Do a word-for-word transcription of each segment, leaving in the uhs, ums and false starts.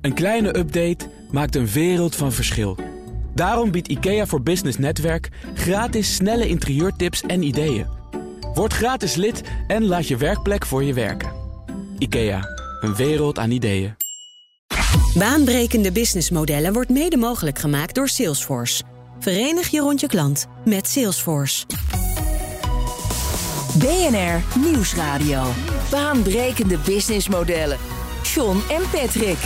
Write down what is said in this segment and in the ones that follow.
Een kleine update maakt een wereld van verschil. Daarom biedt IKEA voor Business Netwerk gratis snelle interieurtips en ideeën. Word gratis lid en laat je werkplek voor je werken. IKEA, een wereld aan ideeën. Baanbrekende businessmodellen wordt mede mogelijk gemaakt door Salesforce. Verenig je rond je klant met Salesforce. B N R Nieuwsradio. Baanbrekende businessmodellen. John en Patrick.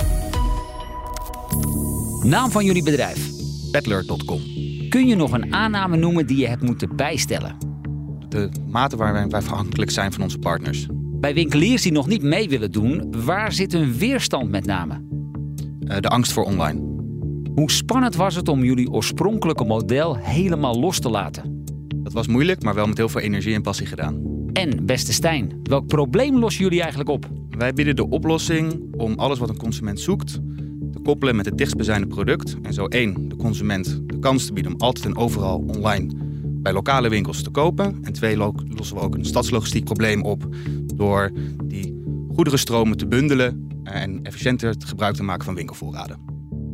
Naam van jullie bedrijf? Peddler punt com. Kun je nog een aanname noemen die je hebt moeten bijstellen? De mate waar wij afhankelijk zijn van onze partners. Bij winkeliers die nog niet mee willen doen, waar zit hun weerstand met name? Uh, de angst voor online. Hoe spannend was het om jullie oorspronkelijke model helemaal los te laten? Dat was moeilijk, maar wel met heel veel energie en passie gedaan. En, beste Stijn, welk probleem lossen jullie eigenlijk op? Wij bieden de oplossing om alles wat een consument zoekt te koppelen met het dichtstbijzijnde product. En zo één, de consument de kans te bieden om altijd en overal online bij lokale winkels te kopen. En twee, lossen we ook een stadslogistiek probleem op door die goederenstromen te bundelen en efficiënter gebruik te maken van winkelvoorraden.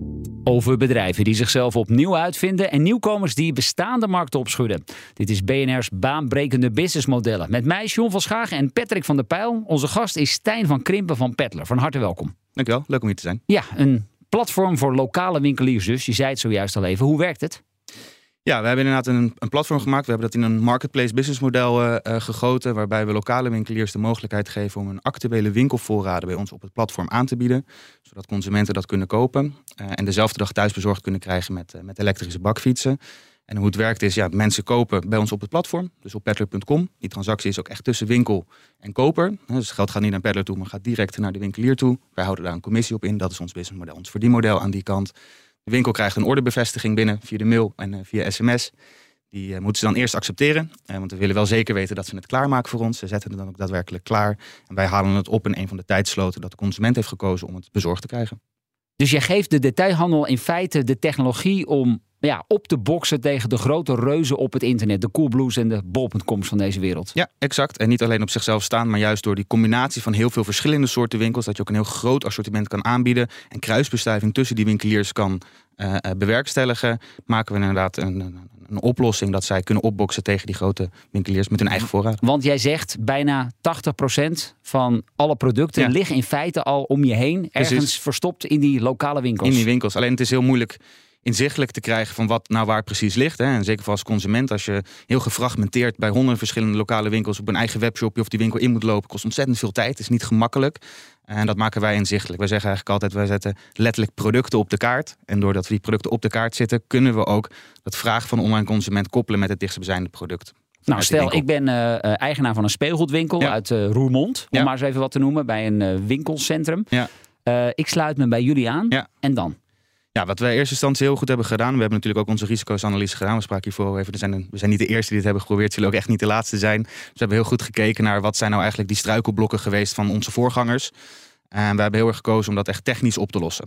Over bedrijven die zichzelf opnieuw uitvinden en nieuwkomers die bestaande markten opschudden. Dit is B N R's baanbrekende businessmodellen. Met mij, John van Schagen en Patrick van der Pijl. Onze gast is Stijn van Krimpen van Peddler. Van harte welkom. Dankjewel, leuk om hier te zijn. Ja, een platform voor lokale winkeliers dus. Je zei het zojuist al even. Hoe werkt het? Ja, we hebben inderdaad een, een platform gemaakt. We hebben dat in een marketplace businessmodel uh, uh, gegoten, waarbij we lokale winkeliers de mogelijkheid geven om een actuele winkelvoorraden bij ons op het platform aan te bieden, zodat consumenten dat kunnen kopen uh, en dezelfde dag thuis bezorgd kunnen krijgen met, uh, met elektrische bakfietsen. En hoe het werkt is, ja, mensen kopen bij ons op het platform, dus op Peddler punt com. Die transactie is ook echt tussen winkel en koper. Dus het geld gaat niet naar Peddler toe, maar gaat direct naar de winkelier toe. Wij houden daar een commissie op in. Dat is ons businessmodel, ons verdienmodel aan die kant. De winkel krijgt een orderbevestiging binnen via de mail en uh, via sms. Die uh, moeten ze dan eerst accepteren. Uh, want we willen wel zeker weten dat ze het klaarmaken voor ons. Ze zetten het dan ook daadwerkelijk klaar. En wij halen het op in een van de tijdsloten dat de consument heeft gekozen om het bezorgd te krijgen. Dus je geeft de detailhandel in feite de technologie om ja, op te boksen tegen de grote reuzen op het internet. De Coolblues en de bol punt coms van deze wereld. Ja, exact. En niet alleen op zichzelf staan, maar juist door die combinatie van heel veel verschillende soorten winkels. Dat je ook een heel groot assortiment kan aanbieden. En kruisbestuiving tussen die winkeliers kan uh, bewerkstelligen. Maken we inderdaad een, een, een oplossing dat zij kunnen opboksen tegen die grote winkeliers met hun eigen voorraad. Want jij zegt bijna tachtig procent van alle producten ja. liggen in feite al om je heen. Ergens Precies. verstopt in die lokale winkels. In die winkels. Alleen het is heel moeilijk inzichtelijk te krijgen van wat nou waar precies ligt. Hè. En zeker voor als consument, als je heel gefragmenteerd bij honderden verschillende lokale winkels op een eigen webshopje of die winkel in moet lopen, kost ontzettend veel tijd. Het is niet gemakkelijk. En dat maken wij inzichtelijk. Wij zeggen eigenlijk altijd, wij zetten letterlijk producten op de kaart. En doordat we die producten op de kaart zetten, kunnen we ook het vraag van de online consument koppelen met het dichtstbijzijnde product. Nou, stel, ik ben uh, eigenaar van een speelgoedwinkel ja. uit uh, Roermond, om ja. maar eens even wat te noemen, bij een uh, winkelcentrum. Ja. Uh, ik sluit me bij jullie aan ja. en dan? Ja, wat wij in eerste instantie heel goed hebben gedaan. We hebben natuurlijk ook onze risicosanalyse gedaan. We spraken hiervoor even. Er zijn een, we zijn niet de eerste die dit hebben geprobeerd. Zullen ook echt niet de laatste zijn. Dus we hebben heel goed gekeken naar wat zijn nou eigenlijk die struikelblokken geweest van onze voorgangers. En we hebben heel erg gekozen om dat echt technisch op te lossen.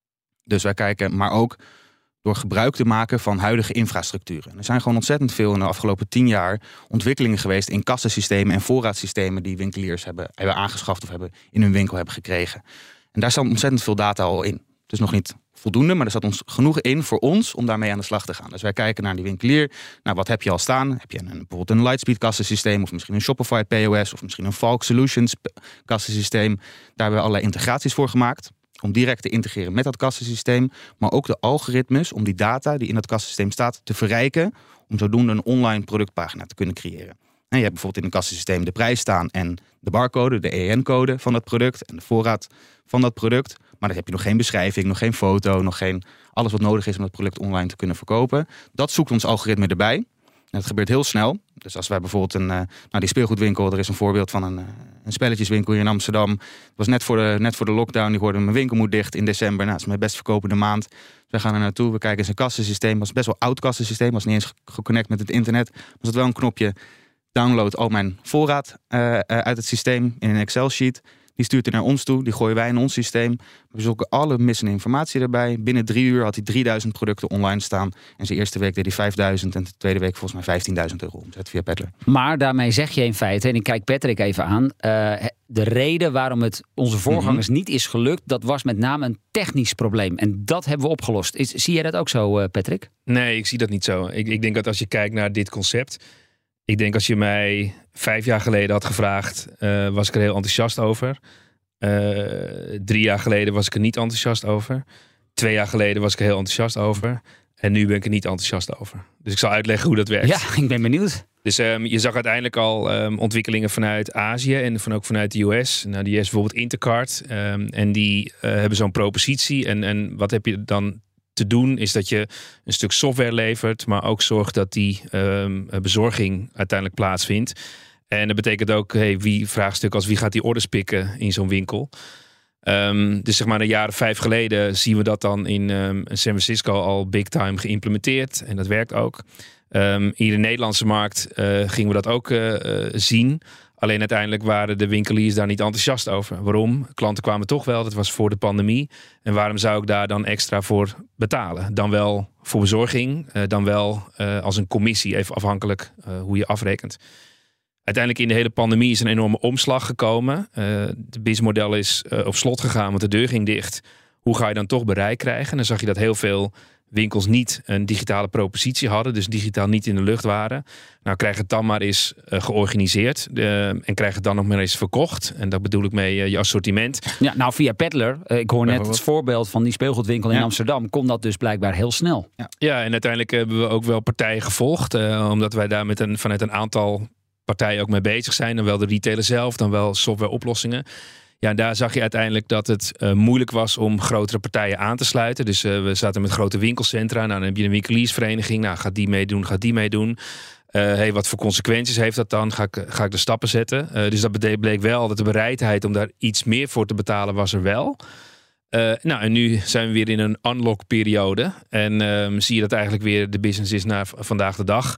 Dus wij kijken, maar ook door gebruik te maken van huidige infrastructuren. Er zijn gewoon ontzettend veel in de afgelopen tien jaar ontwikkelingen geweest in kassensystemen en voorraadsystemen die winkeliers hebben, hebben aangeschaft of hebben in hun winkel hebben gekregen. En daar staat ontzettend veel data al in. Het is nog niet voldoende, maar er staat ons genoeg in voor ons om daarmee aan de slag te gaan. Dus wij kijken naar die winkelier. Nou, wat heb je al staan? Heb je een, bijvoorbeeld een Lightspeed kassensysteem of misschien een Shopify P O S of misschien een Falk Solutions kassensysteem. Daar hebben we allerlei integraties voor gemaakt om direct te integreren met dat kassensysteem, maar ook de algoritmes om die data die in dat kassensysteem staat te verrijken, om zodoende een online productpagina te kunnen creëren. En je hebt bijvoorbeeld in een kassensysteem de prijs staan en de barcode, de E E N-code van dat product en de voorraad van dat product. Maar dan heb je nog geen beschrijving, nog geen foto, nog geen alles wat nodig is om dat product online te kunnen verkopen. Dat zoekt ons algoritme erbij. En dat gebeurt heel snel. Dus als wij bijvoorbeeld een, uh, nou die speelgoedwinkel, er is een voorbeeld van een, uh, een spelletjeswinkel hier in Amsterdam. Het was net voor de, net voor de lockdown, die hoorde mijn winkel moet dicht in december. Nou, dat is mijn best verkopende maand. Dus wij gaan er naartoe, we kijken in zijn kassensysteem. Het was best wel oud kassensysteem, was niet eens geconnect met het internet. Was het wel een knopje, download al mijn voorraad uh, uh, uit het systeem in een Excel sheet. Die stuurt hij naar ons toe. Die gooien wij in ons systeem. We zoeken alle missende informatie erbij. Binnen drie uur had hij drieduizend producten online staan. En zijn eerste week deed hij vijfduizend. En de tweede week volgens mij vijftienduizend euro omzet via Peddler. Maar daarmee zeg je in feite, en ik kijk Patrick even aan. Uh, de reden waarom het onze voorgangers mm-hmm. niet is gelukt, dat was met name een technisch probleem. En dat hebben we opgelost. Is, zie jij dat ook zo, uh, Patrick? Nee, ik zie dat niet zo. Ik, ik denk dat als je kijkt naar dit concept. Ik denk als je mij vijf jaar geleden had gevraagd, uh, was ik er heel enthousiast over. Uh, drie jaar geleden was ik er niet enthousiast over. Twee jaar geleden was ik er heel enthousiast over. En nu ben ik er niet enthousiast over. Dus ik zal uitleggen hoe dat werkt. Ja, ik ben benieuwd. Dus um, je zag uiteindelijk al um, ontwikkelingen vanuit Azië en van ook vanuit de U S. Nou, de U S bijvoorbeeld Intercart. Um, en die uh, hebben zo'n propositie. En, en wat heb je dan te doen is dat je een stuk software levert, maar ook zorgt dat die um, bezorging uiteindelijk plaatsvindt. En dat betekent ook, hey, wie vraagstuk als wie gaat die orders pikken in zo'n winkel. Um, dus zeg maar een jaar of vijf geleden zien we dat dan in um, San Francisco al big time geïmplementeerd. En dat werkt ook. Um, hier in de Nederlandse markt uh, gingen we dat ook uh, uh, zien. Alleen uiteindelijk waren de winkeliers daar niet enthousiast over. Waarom? Klanten kwamen toch wel, dat was voor de pandemie. En waarom zou ik daar dan extra voor betalen? Dan wel voor bezorging, uh, dan wel uh, als een commissie, even afhankelijk uh, hoe je afrekent. Uiteindelijk in de hele pandemie is een enorme omslag gekomen. Uh, de businessmodel is uh, op slot gegaan, want de deur ging dicht. Hoe ga je dan toch bereik krijgen? En dan zag je dat heel veel winkels niet een digitale propositie hadden, dus digitaal niet in de lucht waren. Nou, krijg het dan maar eens uh, georganiseerd uh, en krijg het dan nog maar eens verkocht. En dat bedoel ik mee uh, je assortiment. Ja, nou via Peddler, uh, ik hoor net het voorbeeld van die speelgoedwinkel in ja. Amsterdam, kon dat dus blijkbaar heel snel. Ja, ja en uiteindelijk hebben we ook wel partijen gevolgd, uh, omdat wij daar met een, vanuit een aantal partijen ook mee bezig zijn. Dan wel de retailer zelf, dan wel softwareoplossingen. Ja, daar zag je uiteindelijk dat het uh, moeilijk was om grotere partijen aan te sluiten. Dus uh, we zaten met grote winkelcentra. Nou, dan heb je een winkeliersvereniging. Nou, gaat die meedoen, gaat die meedoen. Uh, hey, wat voor consequenties heeft dat dan? Ga ik, ga ik de stappen zetten? Uh, dus dat bleek wel dat de bereidheid om daar iets meer voor te betalen was er wel. Uh, nou, en nu zijn we weer in een unlock-periode. En um, zie je dat eigenlijk weer de business is naar v- vandaag de dag.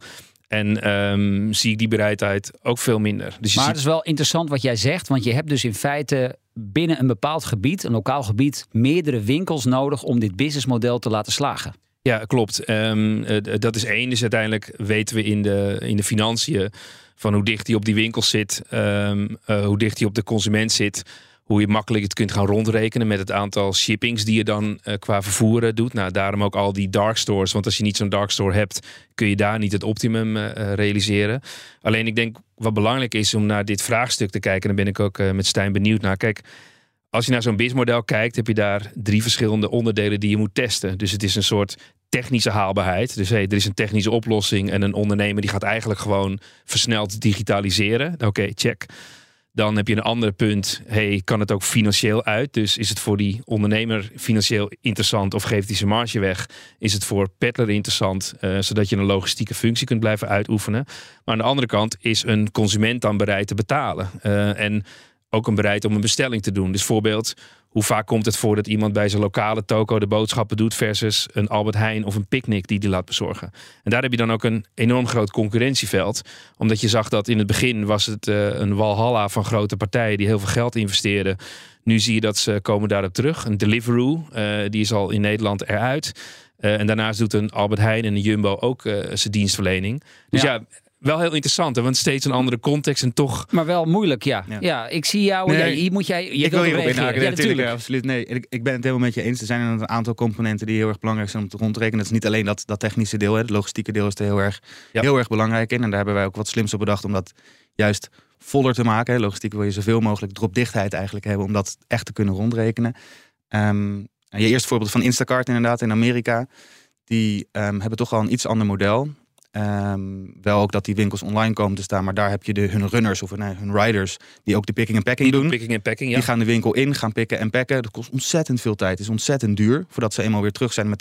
En um, zie ik die bereidheid ook veel minder. Dus je maar ziet... het is wel interessant wat jij zegt. Want je hebt dus in feite binnen een bepaald gebied, een lokaal gebied, meerdere winkels nodig om dit businessmodel te laten slagen. Ja, klopt. Um, uh, dat is één. Dus uiteindelijk weten we in de, in de financiën van hoe dicht die op die winkels zit. Um, uh, hoe dicht die op de consument zit. Hoe je makkelijk het kunt gaan rondrekenen met het aantal shippings die je dan uh, qua vervoeren doet. Nou, daarom ook al die dark stores. Want als je niet zo'n dark store hebt, kun je daar niet het optimum uh, realiseren. Alleen ik denk wat belangrijk is om naar dit vraagstuk te kijken. En daar ben ik ook uh, met Stijn benieuwd naar. Kijk, als je naar zo'n businessmodel kijkt, heb je daar drie verschillende onderdelen die je moet testen. Dus het is een soort technische haalbaarheid. Dus hey, er is een technische oplossing en een ondernemer die gaat eigenlijk gewoon versneld digitaliseren. Oké, okay, check. Dan heb je een ander punt. Hey, kan het ook financieel uit? Dus is het voor die ondernemer financieel interessant of geeft hij zijn marge weg? Is het voor Peddler interessant, uh, zodat je een logistieke functie kunt blijven uitoefenen? Maar aan de andere kant is een consument dan bereid te betalen. Uh, en ook een bereid om een bestelling te doen. Dus voorbeeld, hoe vaak komt het voor dat iemand bij zijn lokale toko de boodschappen doet versus een Albert Heijn of een Picnic die die laat bezorgen. En daar heb je dan ook een enorm groot concurrentieveld. Omdat je zag dat in het begin was het uh, een walhalla van grote partijen die heel veel geld investeerden. Nu zie je dat ze komen daarop terug. Een Deliveroo, uh, die is al in Nederland eruit. Uh, en daarnaast doet een Albert Heijn en een Jumbo ook uh, zijn dienstverlening. Dus ja, ja wel heel interessant, hè? Want steeds een andere context en toch... Maar wel moeilijk, ja. Ja, ja ik zie jou... Nee, ja, hier moet jij... Je ik wil hierop inhaken, ja, natuurlijk. Ja, absoluut. Nee, ik, ik ben het helemaal met je eens. Er zijn een aantal componenten die heel erg belangrijk zijn om te rondrekenen. Het is niet alleen dat, dat technische deel, hè. Het logistieke deel is er heel erg, ja. heel erg belangrijk in. En daar hebben wij ook wat slims op bedacht om dat juist voller te maken. Hè. Logistiek wil je zoveel mogelijk dropdichtheid eigenlijk hebben om dat echt te kunnen rondrekenen. Um, je eerste voorbeeld van Instacart inderdaad in Amerika. Die um, hebben toch al een iets ander model. Um, wel ook dat die winkels online komen te staan, maar daar heb je de, hun runners of nee, hun riders die ook de picking en packing die doen. Picking en packing, ja. Die gaan de winkel in, gaan pikken en packen. Dat kost ontzettend veel tijd. Het is ontzettend duur voordat ze eenmaal weer terug zijn met hun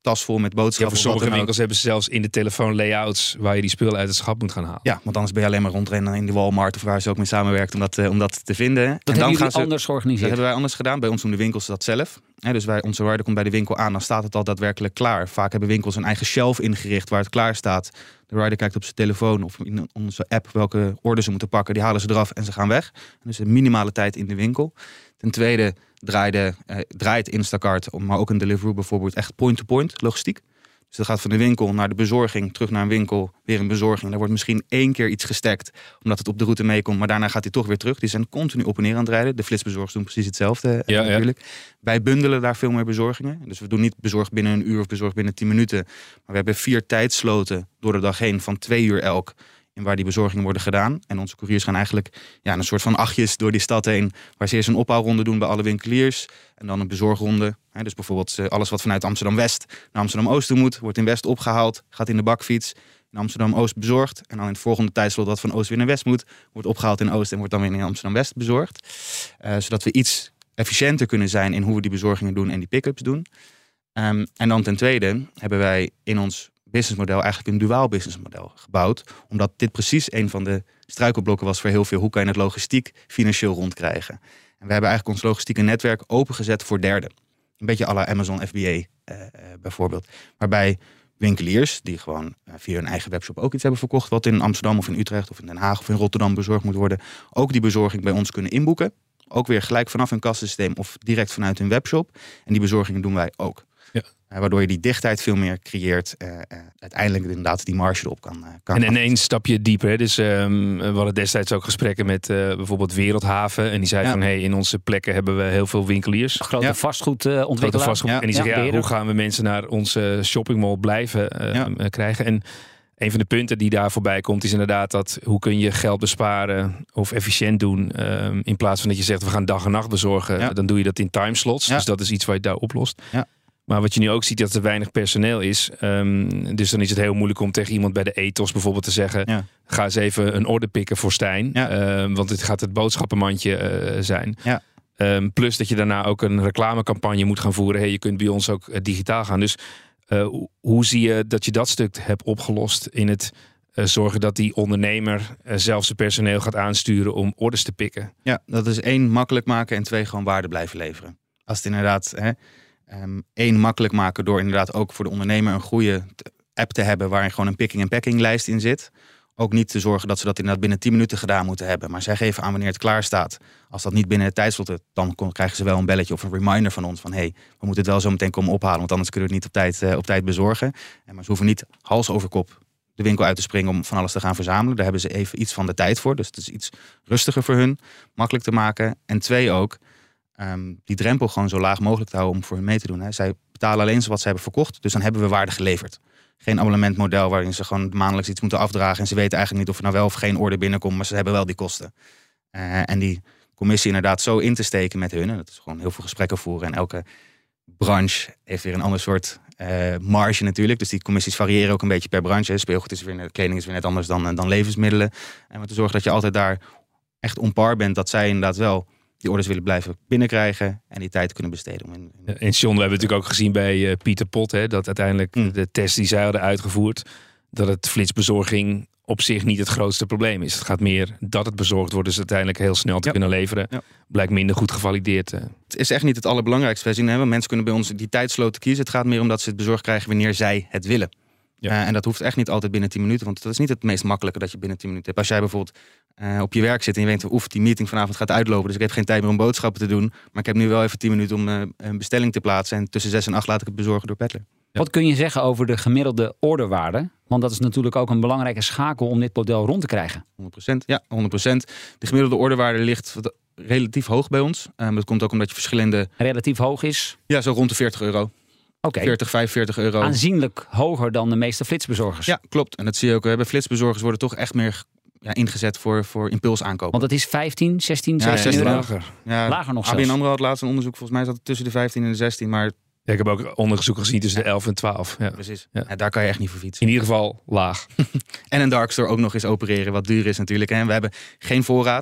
tas vol met Ja, boodschappen. voor of wat sommige dan ook. winkels hebben ze zelfs in de telefoon layouts waar je die spullen uit het schap moet gaan halen. Ja, want anders ben je alleen maar rondrennen in de Walmart of waar ze ook mee samenwerkt om dat, uh, om dat te vinden. Dat en hebben dan jullie gaan ze, anders dat georganiseerd. hebben wij anders gedaan. Bij ons doen de winkels dat zelf. He, dus wij, onze rider komt bij de winkel aan, dan staat het al daadwerkelijk klaar. Vaak hebben winkels een eigen shelf ingericht waar het klaar staat. De rider kijkt op zijn telefoon of in onze app welke orde ze moeten pakken. Die halen ze eraf en ze gaan weg. Dus een minimale tijd in de winkel. Ten tweede draaide, eh, draait Instacart, maar ook een Deliveroo bijvoorbeeld, echt point-to-point logistiek. Dus dat gaat van de winkel naar de bezorging, terug naar een winkel, weer een bezorging. Daar wordt misschien één keer iets gestekt, omdat het op de route meekomt. Maar daarna gaat hij toch weer terug. Die zijn continu op en neer aan het rijden. De flitsbezorgers doen precies hetzelfde Ja, eh, natuurlijk. Ja. Wij bundelen daar veel meer bezorgingen. Dus we doen niet bezorg binnen een uur of bezorg binnen tien minuten. Maar we hebben vier tijdsloten door de dag heen van twee uur elk. En waar die bezorgingen worden gedaan. En onze couriers gaan eigenlijk ja, een soort van achtjes door die stad heen. Waar ze eerst een ophaalronde doen bij alle winkeliers. En dan een bezorgronde. He, dus bijvoorbeeld alles wat vanuit Amsterdam-West naar Amsterdam-Oost toe moet. Wordt in West opgehaald. Gaat in de bakfiets. In Amsterdam-Oost bezorgd. En dan in het volgende tijdslot dat van Oost weer naar West moet. Wordt opgehaald in Oost en wordt dan weer in Amsterdam-West bezorgd. Uh, zodat we iets efficiënter kunnen zijn in hoe we die bezorgingen doen en die pick-ups doen. Um, en dan ten tweede hebben wij in ons businessmodel eigenlijk een duaal businessmodel gebouwd. Omdat dit precies een van de struikelblokken was voor heel veel. Hoe kan je het logistiek financieel rondkrijgen? En we hebben eigenlijk ons logistieke netwerk opengezet voor derden. Een beetje à la Amazon F B A uh, uh, bijvoorbeeld. Waarbij winkeliers die gewoon uh, via hun eigen webshop ook iets hebben verkocht. Wat in Amsterdam of in Utrecht of in Den Haag of in Rotterdam bezorgd moet worden. Ook die bezorging bij ons kunnen inboeken. Ook weer gelijk vanaf hun kassensysteem of direct vanuit hun webshop. En die bezorgingen doen wij ook. Ja. Uh, waardoor je die dichtheid veel meer creëert. Uh, uh, uiteindelijk inderdaad die marge erop kan, uh, kan En ineens stap je dieper. Dus um, we hadden destijds ook gesprekken met uh, bijvoorbeeld Wereldhaven. En die zei ja. van, hey, in onze plekken hebben we heel veel winkeliers. Grote ja. vastgoedontwikkelaar. Grote vastgoed. Ja. En die zeggen, ja, ja, hoe gaan we mensen naar onze shoppingmall blijven uh, ja. krijgen? En een van de punten die daar voorbij komt is inderdaad dat hoe kun je geld besparen of efficiënt doen. Um, in plaats van dat je zegt, we gaan dag en nacht bezorgen. Ja. Dan doe je dat in timeslots. Ja. Dus dat is iets wat je daar oplost. Ja. Maar wat je nu ook ziet, dat er weinig personeel is. Um, dus dan is het heel moeilijk om tegen iemand bij de Ethos bijvoorbeeld te zeggen, ja. ga eens even een orde pikken voor Stijn. Ja. Um, want dit gaat het boodschappenmandje uh, zijn. Ja. Um, plus dat je daarna ook een reclamecampagne moet gaan voeren. Hey, je kunt bij ons ook uh, digitaal gaan. Dus uh, hoe zie je dat je dat stuk hebt opgelost in het uh, zorgen dat die ondernemer uh, zelf zijn personeel gaat aansturen om orders te pikken? Ja, dat is één, makkelijk maken en twee, gewoon waarde blijven leveren. Als het inderdaad... Hè, Um, één, makkelijk maken door inderdaad ook voor de ondernemer een goede app te hebben waarin gewoon een picking en packing lijst in zit. Ook niet te zorgen dat ze dat inderdaad binnen tien minuten gedaan moeten hebben. Maar zij geven aan wanneer het klaar staat. Als dat niet binnen het tijdslot is, dan krijgen ze wel een belletje of een reminder van ons. Van hé, hey, we moeten het wel zo meteen komen ophalen. Want anders kunnen we het niet op tijd, uh, op tijd bezorgen. En maar ze hoeven niet hals over kop de winkel uit te springen om van alles te gaan verzamelen. Daar hebben ze even iets van de tijd voor. Dus het is iets rustiger voor hun. Makkelijk te maken. En twee ook. Um, die drempel gewoon zo laag mogelijk te houden om voor hun mee te doen. Hè. Zij betalen alleen wat ze hebben verkocht, dus dan hebben we waarde geleverd. Geen abonnementmodel waarin ze gewoon maandelijks iets moeten afdragen en ze weten eigenlijk niet of er nou wel of geen orde binnenkomt, maar ze hebben wel die kosten. Uh, en die commissie inderdaad zo in te steken met hun, en dat is gewoon heel veel gesprekken voeren en elke branche heeft weer een ander soort uh, marge natuurlijk. Dus die commissies variëren ook een beetje per branche. Speelgoed is weer net, kleding is weer net anders dan, dan levensmiddelen. En om te zorgen dat je altijd daar echt on par bent, dat zij inderdaad wel die orders willen blijven binnenkrijgen en die tijd kunnen besteden. Om in, in... En John, we hebben natuurlijk ook gezien bij uh, Pieter Pot, hè, dat uiteindelijk mm. de test die zij hadden uitgevoerd, dat het flitsbezorging op zich niet het grootste probleem is. Het gaat meer dat het bezorgd wordt, dus uiteindelijk heel snel te ja. kunnen leveren. Ja. Blijkt minder goed gevalideerd. Uh. Het is echt niet het allerbelangrijkste. Wij zien, hè, mensen kunnen bij ons die tijdsloten kiezen. Het gaat meer om dat ze het bezorgd krijgen wanneer zij het willen. Ja. Uh, en dat hoeft echt niet altijd binnen tien minuten. Want dat is niet het meest makkelijke dat je binnen tien minuten hebt. Als jij bijvoorbeeld uh, op je werk zit en je denkt, oef, die meeting vanavond gaat uitlopen. Dus ik heb geen tijd meer om boodschappen te doen. Maar ik heb nu wel even tien minuten om uh, een bestelling te plaatsen. En tussen zes en acht laat ik het bezorgen door Peddler. Ja. Wat kun je zeggen over de gemiddelde orderwaarde? Want dat is natuurlijk ook een belangrijke schakel om dit model rond te krijgen. honderd procent, ja, honderd procent. De gemiddelde orderwaarde ligt relatief hoog bij ons. Um, dat komt ook omdat je verschillende... Relatief hoog is? Ja, zo rond de veertig euro. Okay. veertig, vijfenveertig euro. Aanzienlijk hoger dan de meeste flitsbezorgers. Ja, klopt. En dat zie je ook. We hebben flitsbezorgers worden toch echt meer ja, ingezet voor, voor impulsaankopen. Want het is vijftien, zestien, ja, zestien euro. Lager. Ja, lager nog zelfs. A B N AMRO had laatst een onderzoek. Volgens mij zat het tussen de vijftien en de zestien. Maar... Ja, ik heb ook onderzoek gezien tussen ja. de elf en twaalf. Ja. Precies. Ja. Ja, daar kan je echt niet voor fietsen. In ieder geval laag. En een dark store ook nog eens opereren. Wat duur is natuurlijk. En we hebben geen voorraad.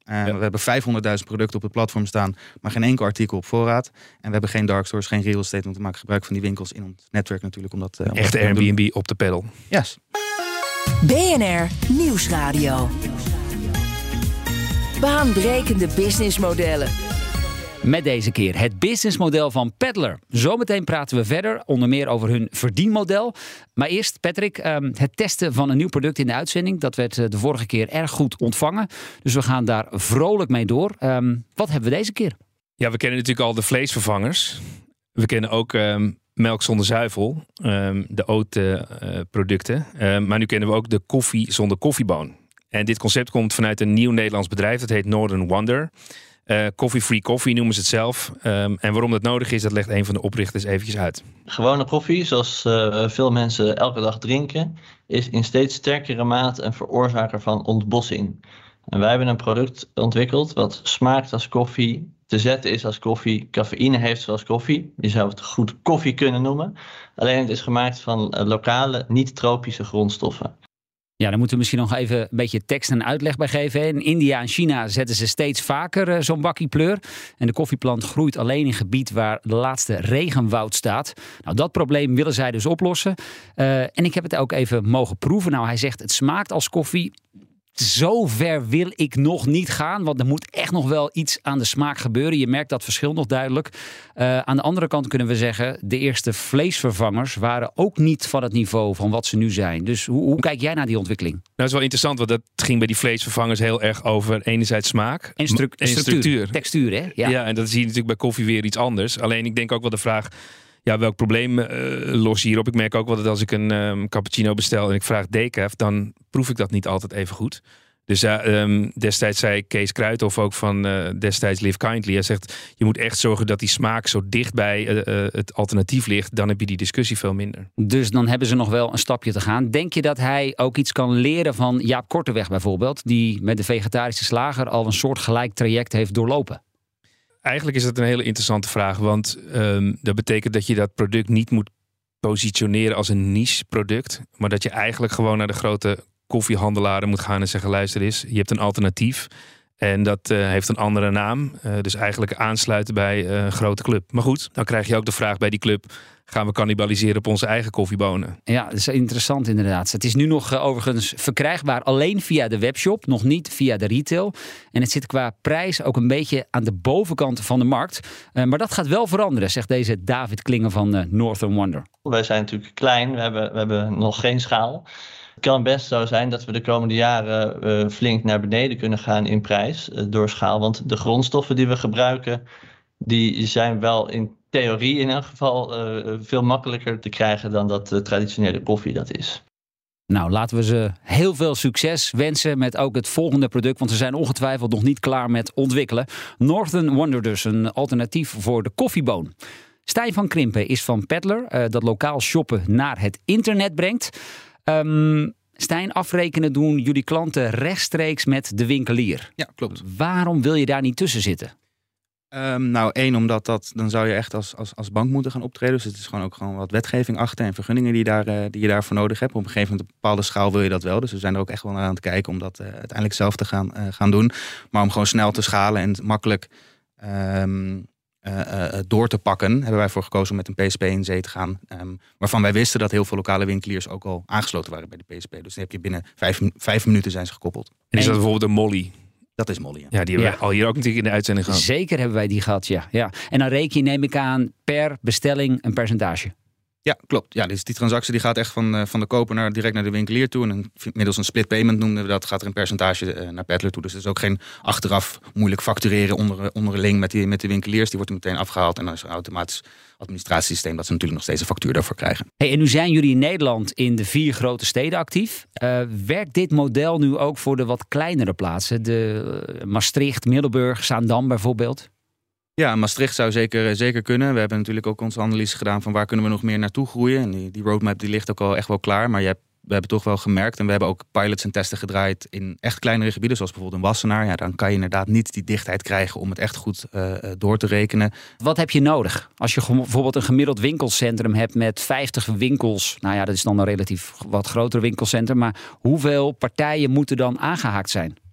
Uh, Ja. We hebben vijfhonderdduizend producten op het platform staan, maar geen enkel artikel op voorraad. En we hebben geen dark stores, geen real estate, want we maken gebruik van die winkels in ons netwerk natuurlijk. Om dat, uh, om Echte dat te doen. Airbnb op de pedal. Yes. B N R Nieuwsradio. Baanbrekende businessmodellen. Met deze keer het businessmodel van Peddler. Zometeen praten we verder, onder meer over hun verdienmodel. Maar eerst, Patrick, um, het testen van een nieuw product in de uitzending. Dat werd uh, de vorige keer erg goed ontvangen. Dus we gaan daar vrolijk mee door. Um, wat hebben we deze keer? Ja, we kennen natuurlijk al de vleesvervangers. We kennen ook um, melk zonder zuivel, um, de oat-producten. Uh, um, maar nu kennen we ook de koffie zonder koffieboon. En dit concept komt vanuit een nieuw Nederlands bedrijf. Dat heet Northern Wonder. Uh, Coffee-free coffee noemen ze het zelf. Um, en waarom dat nodig is, dat legt een van de oprichters eventjes uit. Gewone koffie, zoals uh, veel mensen elke dag drinken, is in steeds sterkere mate een veroorzaker van ontbossing. En wij hebben een product ontwikkeld wat smaakt als koffie, te zetten is als koffie, cafeïne heeft zoals koffie. Je zou het goed koffie kunnen noemen. Alleen het is gemaakt van uh, lokale, niet-tropische grondstoffen. Ja, daar moeten we misschien nog even een beetje tekst en uitleg bij geven. In India en China zetten ze steeds vaker uh, zo'n bakkie pleur. En de koffieplant groeit alleen in gebied waar de laatste regenwoud staat. Nou, dat probleem willen zij dus oplossen. Uh, en ik heb het ook even mogen proeven. Nou, hij zegt het smaakt als koffie. Zo ver wil ik nog niet gaan, want er moet echt nog wel iets aan de smaak gebeuren. Je merkt dat verschil nog duidelijk. Uh, aan de andere kant kunnen we zeggen, de eerste vleesvervangers waren ook niet van het niveau van wat ze nu zijn. Dus hoe, hoe kijk jij naar die ontwikkeling? Nou, dat is wel interessant, want dat ging bij die vleesvervangers heel erg over enerzijds smaak En, stru- en structuur. structuur. Textuur, hè? Ja. Ja, en dat zie je natuurlijk bij koffie weer iets anders. Alleen ik denk ook wel de vraag, ja, welk probleem uh, los je hierop? Ik merk ook wel dat als ik een um, cappuccino bestel en ik vraag decaf, dan proef ik dat niet altijd even goed. Dus uh, um, destijds zei Kees Kruithof ook van uh, destijds Live Kindly. Hij zegt, je moet echt zorgen dat die smaak zo dicht bij uh, uh, het alternatief ligt. Dan heb je die discussie veel minder. Dus dan hebben ze nog wel een stapje te gaan. Denk je dat hij ook iets kan leren van Jaap Korteweg bijvoorbeeld, die met de vegetarische slager al een soort gelijk traject heeft doorlopen? Eigenlijk is dat een hele interessante vraag. Want um, dat betekent dat je dat product niet moet positioneren als een niche product. Maar dat je eigenlijk gewoon naar de grote koffiehandelaren moet gaan en zeggen, luister eens, je hebt een alternatief. En dat uh, heeft een andere naam. Uh, dus eigenlijk aansluiten bij uh, een grote club. Maar goed, dan krijg je ook de vraag bij die club, gaan we cannibaliseren op onze eigen koffiebonen? Ja, dat is interessant inderdaad. Het is nu nog uh, overigens verkrijgbaar alleen via de webshop, nog niet via de retail. En het zit qua prijs ook een beetje aan de bovenkant van de markt. Uh, maar dat gaat wel veranderen, zegt deze David Klingen van uh, Northern Wonder. Wij zijn natuurlijk klein, we hebben, we hebben nog geen schaal. Het kan best zo zijn dat we de komende jaren uh, flink naar beneden kunnen gaan in prijs uh, door schaal. Want de grondstoffen die we gebruiken, die zijn wel in theorie in elk geval uh, veel makkelijker te krijgen dan dat uh, traditionele koffie dat is. Nou, laten we ze heel veel succes wensen met ook het volgende product. Want ze zijn ongetwijfeld nog niet klaar met ontwikkelen. Northern Wonder dus, een alternatief voor de koffieboon. Stijn van Krimpen is van Peddler, uh, dat lokaal shoppen naar het internet brengt. Um, Stijn, afrekenen doen jullie klanten rechtstreeks met de winkelier. Ja, klopt. Waarom wil je daar niet tussen zitten? Um, nou, één, omdat dat, dan zou je echt als, als, als bank moeten gaan optreden. Dus het is gewoon ook gewoon wat wetgeving achter en vergunningen die, daar, uh, die je daarvoor nodig hebt. Op een gegeven moment, op een bepaalde schaal wil je dat wel. Dus we zijn er ook echt wel naar aan het kijken om dat uh, uiteindelijk zelf te gaan, uh, gaan doen. Maar om gewoon snel te schalen en makkelijk um, uh, uh, door te pakken, hebben wij voor gekozen om met een P S P in zee te gaan. Um, waarvan wij wisten dat heel veel lokale winkeliers ook al aangesloten waren bij de P S P. Dus dan heb je binnen vijf, vijf minuten zijn ze gekoppeld. En is dat bijvoorbeeld een Molly? Dat is Molly, ja. Ja, die hebben Ja. we al hier ook natuurlijk in de uitzending gehad. Zeker hebben wij die gehad, ja. ja. En dan reken je, neem ik aan, per bestelling een percentage. Ja, klopt. Ja, dus die transactie die gaat echt van, uh, van de koper naar, direct naar de winkelier toe. En een, middels een split payment noemden we dat, gaat er een percentage uh, naar Peddler toe. Dus het is ook geen achteraf moeilijk factureren onder, onderling met, die, met de winkeliers. Die wordt er meteen afgehaald en dan is er een automatisch administratiesysteem dat ze natuurlijk nog steeds een factuur daarvoor krijgen. Hey, en nu zijn jullie in Nederland in de vier grote steden actief. Uh, werkt dit model nu ook voor de wat kleinere plaatsen? De uh, Maastricht, Middelburg, Zaandam bijvoorbeeld? Ja, Maastricht zou zeker, zeker kunnen. We hebben natuurlijk ook onze analyse gedaan van waar kunnen we nog meer naartoe groeien. En die, die roadmap die ligt ook al echt wel klaar. Maar je hebt, we hebben toch wel gemerkt en we hebben ook pilots en testen gedraaid in echt kleinere gebieden. Zoals bijvoorbeeld in Wassenaar. Ja, dan kan je inderdaad niet die dichtheid krijgen om het echt goed uh, door te rekenen. Wat heb je nodig? Als je bijvoorbeeld een gemiddeld winkelcentrum hebt met vijftig winkels. Nou ja, dat is dan een relatief wat groter winkelcentrum. Maar hoeveel partijen moeten dan aangehaakt zijn?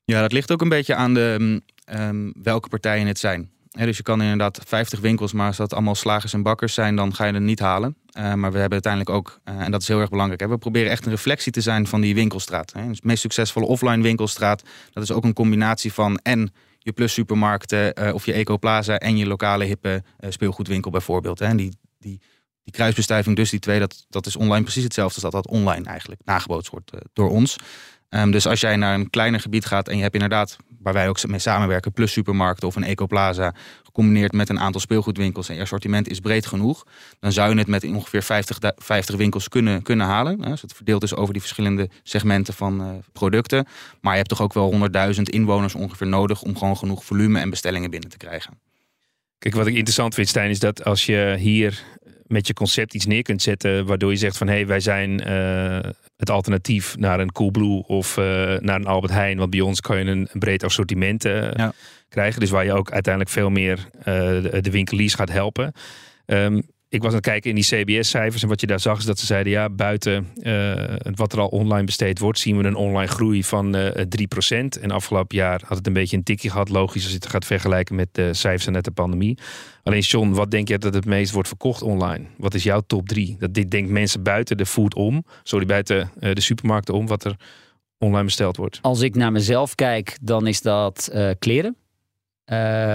Ja, dat ligt ook een beetje aan de, um, welke partijen het zijn. He, dus je kan inderdaad vijftig winkels, maar als dat allemaal slagers en bakkers zijn, dan ga je het niet halen. Uh, maar we hebben uiteindelijk ook, uh, en dat is heel erg belangrijk, hè, we proberen echt een reflectie te zijn van die winkelstraat. Hè. Dus de meest succesvolle offline winkelstraat, dat is ook een combinatie van en je Plus supermarkten uh, of je Ecoplaza en je lokale hippe uh, speelgoedwinkel bijvoorbeeld. Hè. En die, die, die kruisbestuiving dus, die twee, dat, dat is online precies hetzelfde als dat dat online eigenlijk nagebootst wordt uh, door ons. Um, dus als jij naar een kleiner gebied gaat en je hebt inderdaad, waar wij ook mee samenwerken, Plus supermarkten of een Ecoplaza, gecombineerd met een aantal speelgoedwinkels en je assortiment is breed genoeg, dan zou je het met ongeveer vijftig, vijftig winkels kunnen, kunnen halen. Hè? Dus het verdeeld is over die verschillende segmenten van uh, producten. Maar je hebt toch ook wel honderdduizend inwoners ongeveer nodig om gewoon genoeg volume en bestellingen binnen te krijgen. Kijk, wat ik interessant vind, Stijn, is dat als je hier met je concept iets neer kunt zetten, waardoor je zegt van hé, hey, wij zijn uh, het alternatief naar een Coolblue of uh, naar een Albert Heijn, want bij ons kan je een, een breed assortiment uh, ja. krijgen. Dus waar je ook uiteindelijk veel meer uh, de, de winkeliers gaat helpen. Um, ik was aan het kijken in die C B S-cijfers en wat je daar zag is dat ze zeiden ja, buiten uh, wat er al online besteed wordt, zien we een online groei van uh, drie procent. En afgelopen jaar had het een beetje een tikje gehad, logisch als je het gaat vergelijken met de cijfers net de pandemie. Alleen John, wat denk je dat het meest wordt verkocht online? Wat is jouw top drie? Dat dit denkt mensen buiten de food om, sorry, buiten uh, de supermarkten om, wat er online besteld wordt. Als ik naar mezelf kijk, dan is dat uh, kleren. Uh,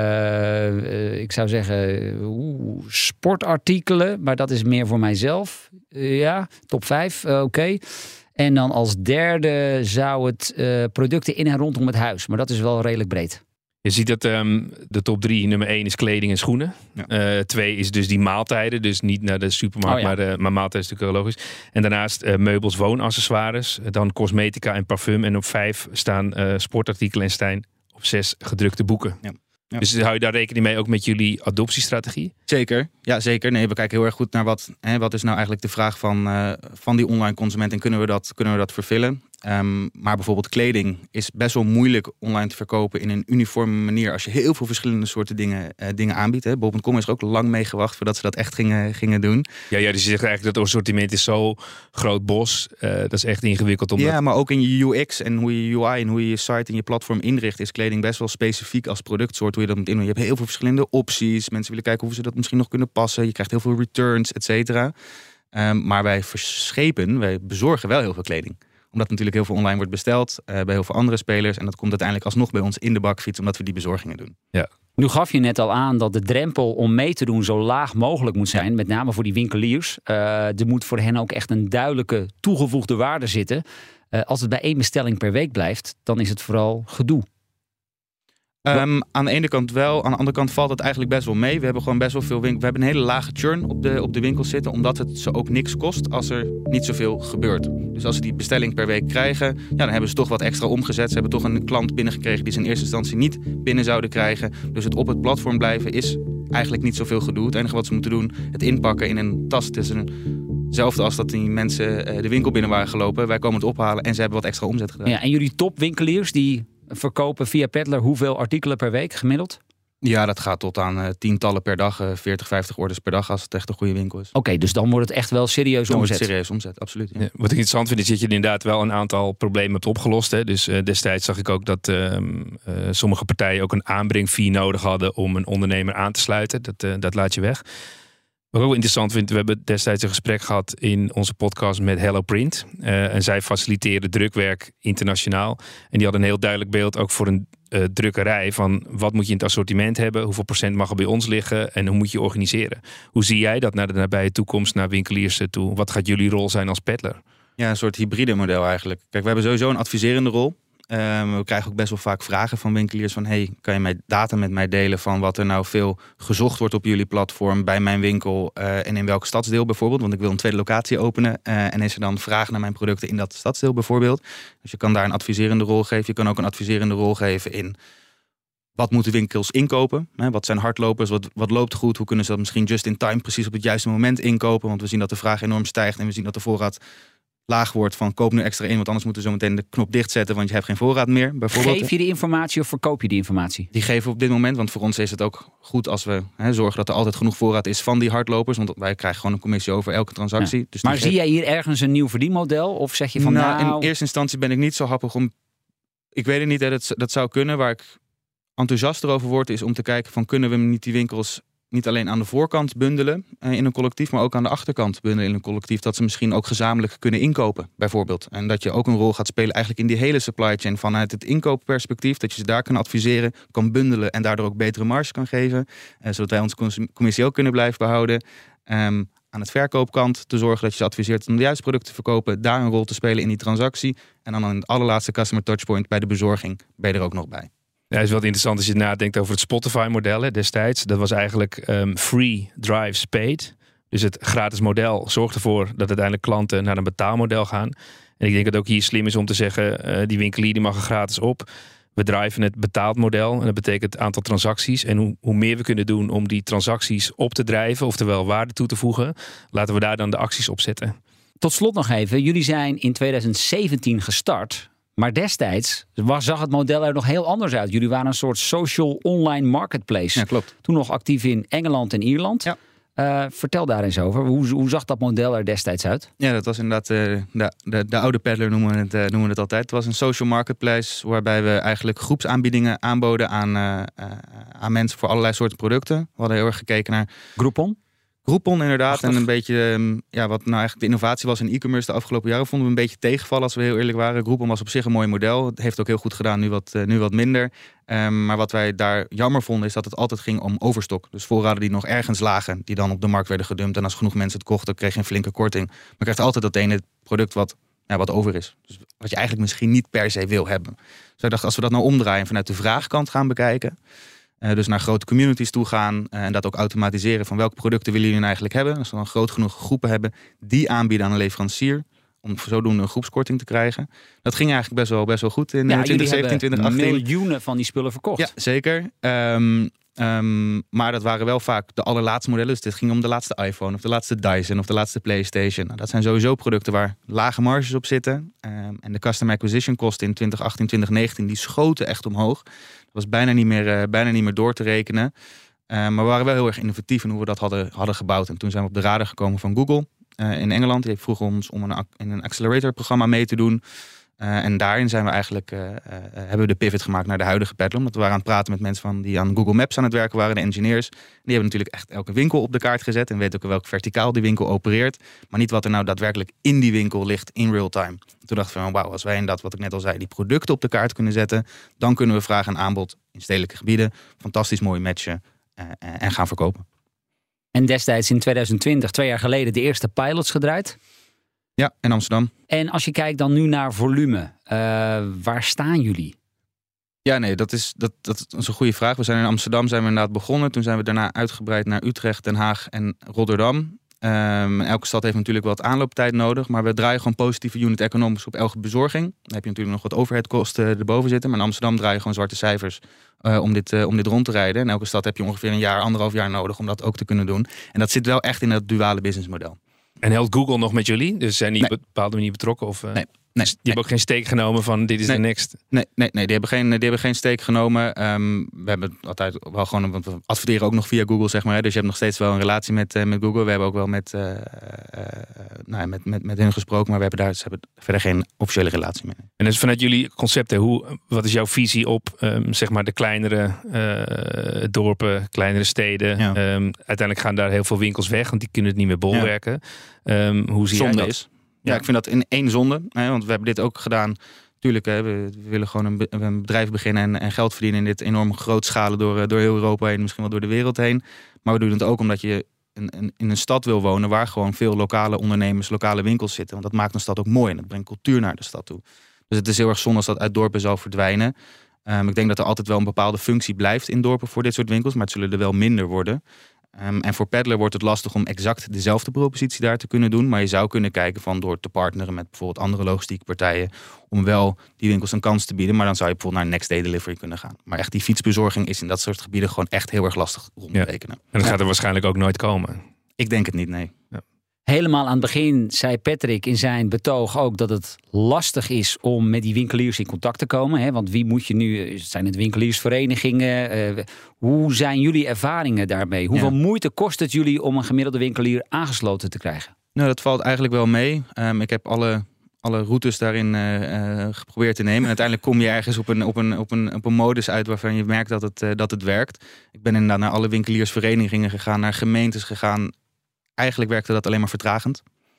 uh, ik zou zeggen oeh, sportartikelen, maar dat is meer voor mijzelf. Uh, ja, top vijf, uh, oké. Okay. En dan als derde zou het uh, producten in en rondom het huis. Maar dat is wel redelijk breed. Je ziet dat um, de top drie, nummer één is kleding en schoenen. Ja. Uh, twee is dus die maaltijden. Dus niet naar de supermarkt, oh ja. maar, uh, maar maaltijden is natuurlijk logisch. En daarnaast uh, meubels, woonaccessoires. Dan cosmetica en parfum. En op vijf staan uh, sportartikelen en Stijn. Op zes gedrukte boeken. Ja. Ja. Dus hou je daar rekening mee ook met jullie adoptiestrategie? Zeker, ja zeker. Nee, we kijken heel erg goed naar wat, hè, wat is nou eigenlijk de vraag van, uh, van die online consument en kunnen we dat, kunnen we dat vervullen? Um, maar bijvoorbeeld kleding is best wel moeilijk online te verkopen in een uniforme manier als je heel veel verschillende soorten dingen, uh, dingen aanbiedt. Bol punt com is er ook lang mee gewacht voordat ze dat echt gingen, gingen doen. Ja, ja, dus je zegt eigenlijk dat het assortiment is zo groot bos. Uh, dat is echt ingewikkeld. Om ja, dat... maar ook in je U X en hoe je U I en hoe je je site en je platform inricht is kleding best wel specifiek als productsoort hoe je dat moet inrichten. Je hebt heel veel verschillende opties. Mensen willen kijken hoe ze dat misschien nog kunnen passen. Je krijgt heel veel returns, et cetera. Um, maar wij verschepen, wij bezorgen wel heel veel kleding. Omdat natuurlijk heel veel online wordt besteld uh, bij heel veel andere spelers. En dat komt uiteindelijk alsnog bij ons in de bakfiets, omdat we die bezorgingen doen. Ja. Nu gaf je net al aan dat de drempel om mee te doen zo laag mogelijk moet zijn. Ja. Met name voor die winkeliers. Uh, er moet voor hen ook echt een duidelijke toegevoegde waarde zitten. Uh, als het bij één bestelling per week blijft, dan is het vooral gedoe. Um, aan de ene kant wel, aan de andere kant valt het eigenlijk best wel mee. We hebben gewoon best wel veel winkels. We hebben een hele lage churn op de, op de winkels zitten, omdat het ze ook niks kost als er niet zoveel gebeurt. Dus als ze die bestelling per week krijgen, ja, dan hebben ze toch wat extra omgezet. Ze hebben toch een klant binnengekregen die ze in eerste instantie niet binnen zouden krijgen. Dus het op het platform blijven is eigenlijk niet zoveel gedoe. Het enige wat ze moeten doen, het inpakken in een tas. Het is hetzelfde als dat die mensen de winkel binnen waren gelopen. Wij komen het ophalen en ze hebben wat extra omzet gedaan. Ja, en jullie topwinkeliers die verkopen via Peddler hoeveel artikelen per week gemiddeld? Ja, dat gaat tot aan uh, tientallen per dag, uh, veertig, vijftig orders per dag als het echt een goede winkel is. Oké, okay, dus dan wordt het echt wel serieus dan omzet. Serieus omzet, absoluut. Ja. Ja, wat ik interessant vind is dat je inderdaad wel een aantal problemen hebt opgelost. Hè. Dus uh, destijds zag ik ook dat uh, uh, sommige partijen ook een aanbrengfee nodig hadden om een ondernemer aan te sluiten. Dat, uh, dat laat je weg. Wat ik ook interessant vind, we hebben destijds een gesprek gehad in onze podcast met Hello Print. Uh, en zij faciliteren drukwerk internationaal. En die hadden een heel duidelijk beeld ook voor een uh, drukkerij van wat moet je in het assortiment hebben, hoeveel procent mag er bij ons liggen en hoe moet je organiseren. Hoe zie jij dat naar de nabije toekomst, naar winkeliers toe? Wat gaat jullie rol zijn als Peddler? Ja, een soort hybride model eigenlijk. Kijk, we hebben sowieso een adviserende rol. Um, we krijgen ook best wel vaak vragen van winkeliers van hey, kan je mij data met mij delen van wat er nou veel gezocht wordt op jullie platform bij mijn winkel uh, en in welk stadsdeel bijvoorbeeld, want ik wil een tweede locatie openen uh, en is er dan vraag naar mijn producten in dat stadsdeel bijvoorbeeld. Dus je kan daar een adviserende rol geven. Je kan ook een adviserende rol geven in wat moeten winkels inkopen? Hè? Wat zijn hardlopers? Wat, wat loopt goed? Hoe kunnen ze dat misschien just in time precies op het juiste moment inkopen? Want we zien dat de vraag enorm stijgt en we zien dat de voorraad laag wordt van koop nu extra in, want anders moeten we zo meteen de knop dichtzetten, want je hebt geen voorraad meer. Bijvoorbeeld. Geef je die informatie of verkoop je die informatie? Die geven we op dit moment, want voor ons is het ook goed als we hè, zorgen dat er altijd genoeg voorraad is van die hardlopers, want wij krijgen gewoon een commissie over elke transactie. Ja. Dus maar zie geef... jij hier ergens een nieuw verdienmodel of zeg je van nou, nou... In eerste instantie ben ik niet zo happig om Ik weet het niet, hè, dat, dat zou kunnen. Waar ik enthousiaster over word is om te kijken van kunnen we niet die winkels niet alleen aan de voorkant bundelen uh, in een collectief, maar ook aan de achterkant bundelen in een collectief. Dat ze misschien ook gezamenlijk kunnen inkopen, bijvoorbeeld. En dat je ook een rol gaat spelen eigenlijk in die hele supply chain vanuit het inkoopperspectief. Dat je ze daar kan adviseren, kan bundelen en daardoor ook betere marge kan geven. Uh, zodat wij onze commissie ook kunnen blijven behouden. Um, aan het verkoopkant te zorgen dat je ze adviseert om de juiste producten te verkopen. Daar een rol te spelen in die transactie. En dan in het allerlaatste customer touchpoint bij de bezorging ben je er ook nog bij. Ja, het is wel interessant als je nadenkt over het Spotify-model hè, destijds. Dat was eigenlijk um, free drives paid. Dus het gratis model zorgt ervoor dat uiteindelijk klanten naar een betaalmodel gaan. En ik denk dat het ook hier slim is om te zeggen, uh, die winkelier die mag er gratis op. We driven het betaald model en dat betekent het aantal transacties. En hoe, hoe meer we kunnen doen om die transacties op te drijven, oftewel waarde toe te voegen, laten we daar dan de acties op zetten. Tot slot nog even, jullie zijn in twintig zeventien gestart. Maar destijds zag het model er nog heel anders uit. Jullie waren een soort social online marketplace. Ja, klopt. Toen nog actief in Engeland en Ierland. Ja. Uh, vertel daar eens over. Hoe, hoe zag dat model er destijds uit? Ja, dat was inderdaad uh, de, de, de oude peddler noemen we, het, uh, noemen we het altijd. Het was een social marketplace waarbij we eigenlijk groepsaanbiedingen aanboden aan, uh, uh, aan mensen voor allerlei soorten producten. We hadden heel erg gekeken naar Groupon? Groupon inderdaad. Achtig. En een beetje, um, ja, wat nou eigenlijk de innovatie was in e-commerce de afgelopen jaren, vonden we een beetje tegenvallen als we heel eerlijk waren. Groupon was op zich een mooi model. Het heeft ook heel goed gedaan, nu wat, uh, nu wat minder. Um, maar wat wij daar jammer vonden is dat het altijd ging om overstok. Dus voorraden die nog ergens lagen, die dan op de markt werden gedumpt. En als genoeg mensen het kochten, kreeg je een flinke korting. Maar je krijgt altijd dat ene product wat, ja, wat over is. Dus wat je eigenlijk misschien niet per se wil hebben. Dus ik dacht, als we dat nou omdraaien en vanuit de vraagkant gaan bekijken. Uh, dus naar grote communities toe gaan uh, en dat ook automatiseren van welke producten willen jullie nou eigenlijk hebben. Als we dan groot genoeg groepen hebben die aanbieden aan een leverancier om zodoende een groepskorting te krijgen. Dat ging eigenlijk best wel, best wel goed in ja, twintig zeventien, twintig achttien. Miljoenen van die spullen verkocht. Ja, zeker. Um, um, maar dat waren wel vaak de allerlaatste modellen. Dus dit ging om de laatste iPhone of de laatste Dyson of de laatste PlayStation. Nou, dat zijn sowieso producten waar lage marges op zitten. Um, en de customer acquisition kosten in twintig achttien, twintig negentien die schoten echt omhoog. Dat was bijna niet meer, uh, bijna niet meer door te rekenen. Uh, maar we waren wel heel erg innovatief in hoe we dat hadden, hadden gebouwd. En toen zijn we op de radar gekomen van Google uh, in Engeland. Die vroeg ons om een, in een accelerator-programma mee te doen. Uh, en daarin zijn we eigenlijk, uh, uh, hebben we de pivot gemaakt naar de huidige Peddler. Omdat we waren aan het praten met mensen van, die aan Google Maps aan het werken waren, de engineers. Die hebben natuurlijk echt elke winkel op de kaart gezet. En weten ook welk verticaal die winkel opereert. Maar niet wat er nou daadwerkelijk in die winkel ligt in real time. Toen dachten we van wauw, als wij in dat, wat ik net al zei, die producten op de kaart kunnen zetten. Dan kunnen we vraag en aanbod in stedelijke gebieden fantastisch mooi matchen uh, en gaan verkopen. En destijds in twintig twintig, twee jaar geleden, de eerste pilots gedraaid. Ja, in Amsterdam. En als je kijkt dan nu naar volume, uh, waar staan jullie? Ja, nee, dat is, dat, dat is een goede vraag. We zijn in Amsterdam zijn we inderdaad begonnen. Toen zijn we daarna uitgebreid naar Utrecht, Den Haag en Rotterdam. Um, elke stad heeft natuurlijk wat aanlooptijd nodig. Maar we draaien gewoon positieve unit economics op elke bezorging. Dan heb je natuurlijk nog wat overheadkosten erboven zitten. Maar in Amsterdam draai je gewoon zwarte cijfers uh, om, dit, uh, om dit rond te rijden. En elke stad heb je ongeveer een jaar, anderhalf jaar nodig om dat ook te kunnen doen. En dat zit wel echt in dat duale businessmodel. En helpt Google nog met jullie? Dus zijn die op nee. een bepaalde manier betrokken? Of, uh, nee. Nee, die nee. hebben ook geen steek genomen van dit is nee. de next? Nee, nee, nee die, hebben geen, die hebben geen steek genomen. Um, we hebben altijd wel gewoon, want we adverteren ook nog via Google, zeg maar. Hè, dus je hebt nog steeds wel een relatie met, uh, met Google. We hebben ook wel met, uh, uh, nou ja, met, met, met hen gesproken, maar we hebben daar ze hebben verder geen officiële relatie mee. En dus vanuit jullie concepten, hoe, wat is jouw visie op um, zeg maar de kleinere uh, dorpen, kleinere steden? Ja. Um, uiteindelijk gaan daar heel veel winkels weg, want die kunnen het niet meer bolwerken. Ja. Um, hoe zie Zonde jij dat? Is. Ja, ja, ik vind dat in één zonde. Hè, want we hebben dit ook gedaan. Tuurlijk, hè, we, we willen gewoon een, be- een bedrijf beginnen en, en geld verdienen in dit enorm grootschalen door, door heel Europa heen, misschien wel door de wereld heen. Maar we doen het ook omdat je in, in, in een stad wil wonen waar gewoon veel lokale ondernemers, lokale winkels zitten. Want dat maakt een stad ook mooi en dat brengt cultuur naar de stad toe. Dus het is heel erg zonde als dat uit dorpen zou verdwijnen. Um, ik denk dat er altijd wel een bepaalde functie blijft in dorpen voor dit soort winkels, maar het zullen er wel minder worden. Um, en voor Peddler wordt het lastig om exact dezelfde propositie daar te kunnen doen. Maar je zou kunnen kijken van door te partneren met bijvoorbeeld andere logistieke partijen. Om wel die winkels een kans te bieden. Maar dan zou je bijvoorbeeld naar next day delivery kunnen gaan. Maar echt die fietsbezorging is in dat soort gebieden gewoon echt heel erg lastig rond te rekenen. Ja. En dat ja. gaat er waarschijnlijk ook nooit komen. Ik denk het niet, nee. Ja. Helemaal aan het begin zei Patrick in zijn betoog ook dat het lastig is om met die winkeliers in contact te komen. Hè? Want wie moet je nu, zijn het winkeliersverenigingen? Uh, hoe zijn jullie ervaringen daarmee? Hoeveel ja. moeite kost het jullie om een gemiddelde winkelier aangesloten te krijgen? Nou, dat valt eigenlijk wel mee. Um, ik heb alle, alle routes daarin uh, uh, geprobeerd te nemen. En uiteindelijk kom je ergens op een, op een, op een, op een modus uit waarvan je merkt dat het, uh, dat het werkt. Ik ben inderdaad naar alle winkeliersverenigingen gegaan, naar gemeentes gegaan. Eigenlijk werkte dat alleen maar vertragend.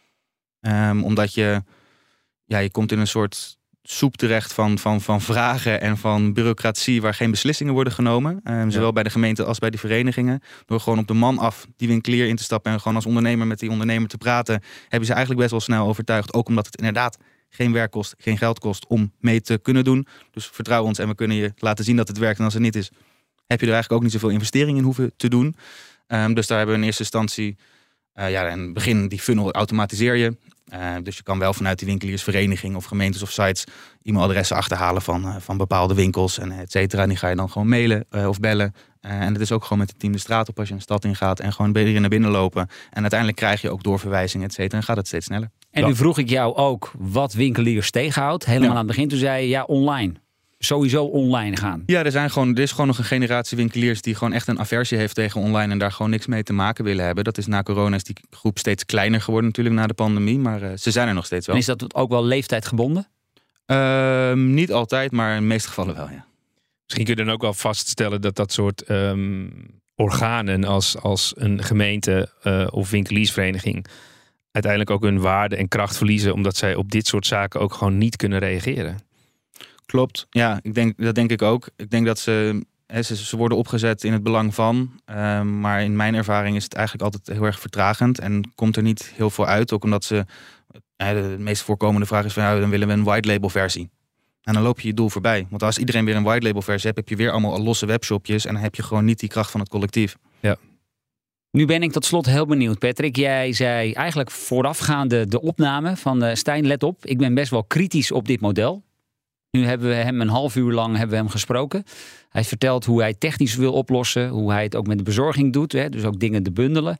Um, omdat je, ja, je komt in een soort soep terecht van, van, van vragen en van bureaucratie waar geen beslissingen worden genomen. Um, zowel ja. bij de gemeente als bij die verenigingen. Door gewoon op de man af die winkelier in te stappen en gewoon als ondernemer met die ondernemer te praten, hebben ze eigenlijk best wel snel overtuigd. Ook omdat het inderdaad geen werk kost, geen geld kost om mee te kunnen doen. Dus vertrouw ons en we kunnen je laten zien dat het werkt. En als het niet is, heb je er eigenlijk ook niet zoveel investering in hoeven te doen. Um, dus daar hebben we in eerste instantie, uh, ja, in het begin die funnel automatiseer je. Uh, dus je kan wel vanuit die winkeliersvereniging of gemeentes of sites e-mailadressen achterhalen van, uh, van bepaalde winkels en et cetera. En die ga je dan gewoon mailen uh, of bellen. Uh, en het is ook gewoon met het team de straat op als je een stad ingaat en gewoon erin naar binnen lopen. En uiteindelijk krijg je ook doorverwijzingen, et cetera. En gaat het steeds sneller. En nu vroeg ik jou ook wat winkeliers tegenhoudt. Helemaal ja. aan het begin toen zei je ja, online. Sowieso online gaan. Ja, er, zijn gewoon, er is gewoon nog een generatie winkeliers die gewoon echt een aversie heeft tegen online en daar gewoon niks mee te maken willen hebben. Dat is na corona is die groep steeds kleiner geworden natuurlijk na de pandemie, maar uh, ze zijn er nog steeds wel. En is dat ook wel leeftijdgebonden? Uh, niet altijd, maar in de meeste gevallen wel, ja. Misschien kun je dan ook wel vaststellen dat dat soort um, organen als, als een gemeente uh, of winkeliersvereniging uiteindelijk ook hun waarde en kracht verliezen omdat zij op dit soort zaken ook gewoon niet kunnen reageren. Klopt, ja, ik denk, dat denk ik ook. Ik denk dat ze, hè, ze, ze worden opgezet in het belang van. Uh, maar in mijn ervaring is het eigenlijk altijd heel erg vertragend. En komt er niet heel veel uit. Ook omdat ze, uh, de meest voorkomende vraag is van, ja, dan willen we een white label versie. En dan loop je je doel voorbij. Want als iedereen weer een white label versie hebt, heb je weer allemaal losse webshopjes. En dan heb je gewoon niet die kracht van het collectief. Ja. Nu ben ik tot slot heel benieuwd, Patrick. Jij zei eigenlijk voorafgaande de opname van uh, Stijn, let op. Ik ben best wel kritisch op dit model. Nu hebben we hem een half uur lang hebben we hem gesproken. Hij vertelt hoe hij technisch wil oplossen. Hoe hij het ook met de bezorging doet. Hè, dus ook dingen te bundelen.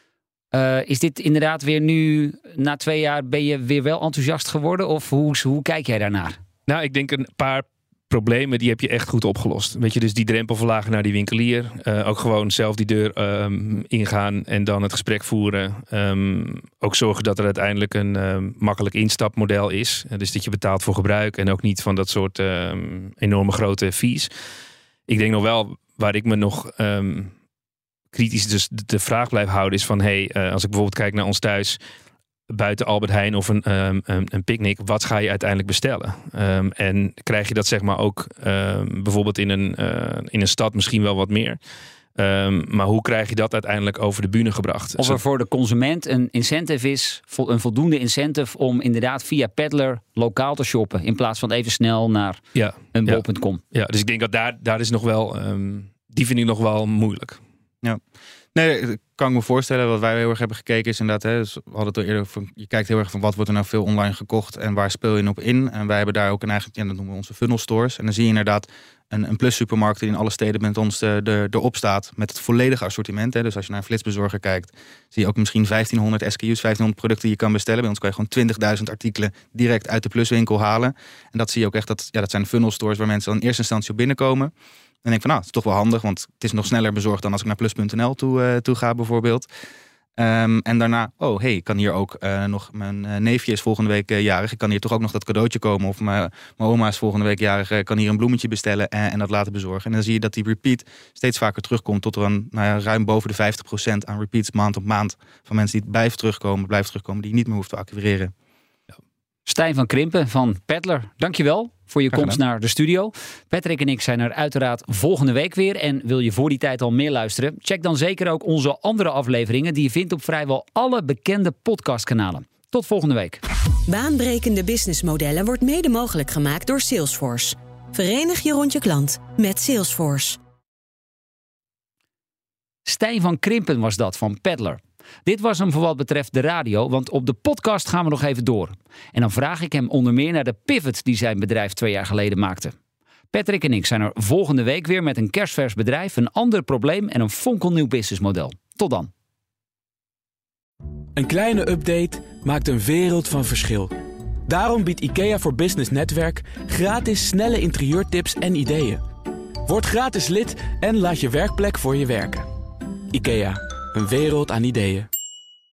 Uh, is dit inderdaad weer nu, na twee jaar, ben je weer wel enthousiast geworden? Of hoe, hoe kijk jij daarnaar? Nou, ik denk een paar problemen, die heb je echt goed opgelost. Weet je, dus die drempel verlagen naar die winkelier. Uh, ook gewoon zelf die deur um, ingaan en dan het gesprek voeren. Um, ook zorgen dat er uiteindelijk een um, makkelijk instapmodel is. Uh, dus dat je betaalt voor gebruik en ook niet van dat soort um, enorme grote fees. Ik denk nog wel, waar ik me nog um, kritisch dus de vraag blijf houden is van, hey, uh, als ik bijvoorbeeld kijk naar ons thuis, buiten Albert Heijn of een, um, een, een picknick, wat ga je uiteindelijk bestellen? Um, en krijg je dat zeg maar ook um, bijvoorbeeld in een, uh, in een stad misschien wel wat meer. Um, maar hoe krijg je dat uiteindelijk over de bühne gebracht? Of er voor de consument een incentive is, een voldoende incentive om inderdaad via Peddler lokaal te shoppen, in plaats van even snel naar ja, een bol punt com. Ja. ja, dus ik denk dat daar, daar is nog wel, um, die vind ik nog wel moeilijk. Ja. Nee, dat kan ik me voorstellen. Wat wij heel erg hebben gekeken is inderdaad, hè, dus we hadden het al eerder van, je kijkt heel erg van wat wordt er nou veel online gekocht en waar speel je op in. En wij hebben daar ook een eigen, ja, dat noemen we onze funnel stores. En dan zie je inderdaad een, een plus supermarkt die in alle steden met ons de, de, erop staat met het volledige assortiment. Hè. Dus als je naar een flitsbezorger kijkt, zie je ook misschien vijftienhonderd S K U's, vijftienhonderd producten die je kan bestellen. Bij ons kan je gewoon twintigduizend artikelen direct uit de pluswinkel halen. En dat zie je ook echt, dat, ja, dat zijn funnel stores waar mensen dan in eerste instantie op binnenkomen. En denk van, nou, het is toch wel handig, want het is nog sneller bezorgd dan als ik naar plus punt n l toe, uh, toe ga bijvoorbeeld. Um, en daarna, oh hey, ik kan hier ook uh, nog, mijn uh, neefje is volgende week uh, jarig. Ik kan hier toch ook nog dat cadeautje komen. Of mijn oma is volgende week jarig, uh, kan hier een bloemetje bestellen en, en dat laten bezorgen. En dan zie je dat die repeat steeds vaker terugkomt tot er een, nou ja, ruim boven de vijftig procent aan repeats maand op maand. Van mensen die blijven terugkomen, blijven terugkomen, die je niet meer hoeft te acquireren. Ja. Stijn van Krimpen van Peddler, dankjewel voor je komst naar de studio. Patrick en ik zijn er uiteraard volgende week weer. En wil je voor die tijd al meer luisteren? Check dan zeker ook onze andere afleveringen die je vindt op vrijwel alle bekende podcastkanalen. Tot volgende week. Baanbrekende businessmodellen wordt mede mogelijk gemaakt door Salesforce. Verenig je rond je klant met Salesforce. Stijn van Krimpen was dat van Peddler. Dit was hem voor wat betreft de radio, want op de podcast gaan we nog even door. En dan vraag ik hem onder meer naar de pivot die zijn bedrijf twee jaar geleden maakte. Patrick en ik zijn er volgende week weer met een kerstvers bedrijf, een ander probleem en een fonkelnieuw businessmodel. Tot dan. Een kleine update maakt een wereld van verschil. Daarom biedt IKEA voor Business Netwerk gratis snelle interieurtips en ideeën. Word gratis lid en laat je werkplek voor je werken. IKEA, een wereld aan ideeën.